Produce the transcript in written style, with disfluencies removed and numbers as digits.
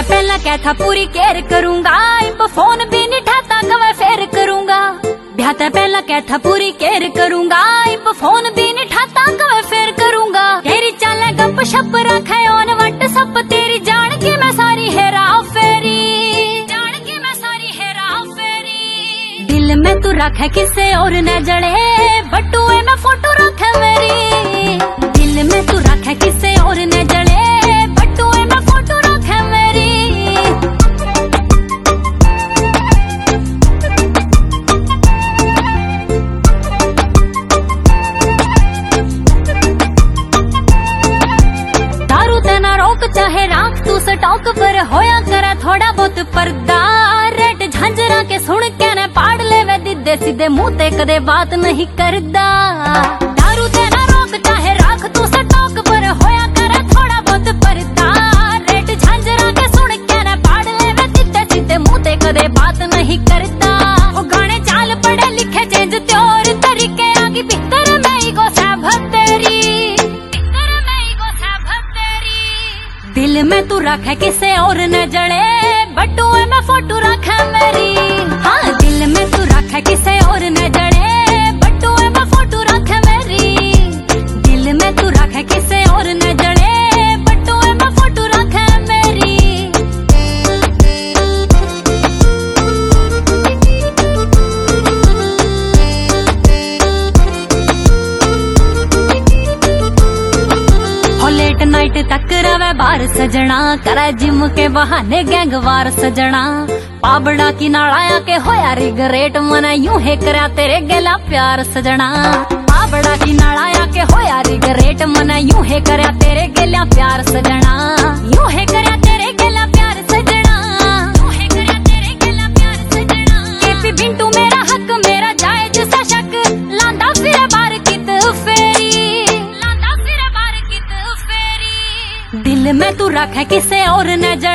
पहला क्या था पूरी केयर करूंगा, अब फोन भी नहीं उठाता कब फेर करूंगा। ब्याह ते पहला क्या था पूरी केयर करूंगा, अब फोन भी नहीं उठाता कब फेर करूंगा। तेरी चाल गप शप रखे ऑन व्हाट्सएप, तेरी जान की मैं सारी हेरा फेरी, जान की मैं सारी हेरा फेरी। दिल में तू रखे किसे और न जड़े, बटुए में फोटो रखे मेरी। दिल में तू रखे किसे और न जड़े, बटुए में फोटो रखे मेरी। दारू तेना रोक चाहे राख तू स्टॉक पर, होया करा थोड़ा बहुत पर्दा। रेड झांझरा के सुन के न पाड़ ले वे दिदे सीधे मुंह ते कदे बात नहीं करदा। दारू तेना रोक चाहे राख तू स्टॉक पर, होया करा थोड़ा बहुत पर्दा। रेड झांझरा के सुन के न पाड़ ले वे दिदे सीधे मुंह ते कदे बात नहीं करदा। ओ गाने चाल पढ़े लिखे चेंज त्योर तरीके आगे भीतर में ईगो सब तेरी, भीतर में ईगो सब तेरी। दिल में तू रखे किसे और न जड़े, बटुए में फोटो रखे मेरी। हाँ दिल में तू रखे किसे और न जड़े, बटुए में फोटो रखे मेरी। दिल में तू रखे किसे और न जड़े, बटुए में फोटो रखे मेरी। लेट नाइट तक रवे बार सजना, करे जिम के बहाने गैंगवार सजना। पाबड़ा की नाड़ाया के होया रिगरेट, मन यूं है करा तेरे गेला प्यार सजना। पाबड़ा की नाड़ाया के होया रिगरेट, मन यूं है करा तेरे गेला प्यार सजना। यूं है करा तेरे गेला प्यार सजना, यूं है करा तेरे गेला प्यार सजना। केपी बिंटू मेरा हक मेरा जायज सा शक, लांदा फिर बार कित फेरी, लांदा फिर बार कित फेरी। दिल में तू रखे किसे और न जड़े,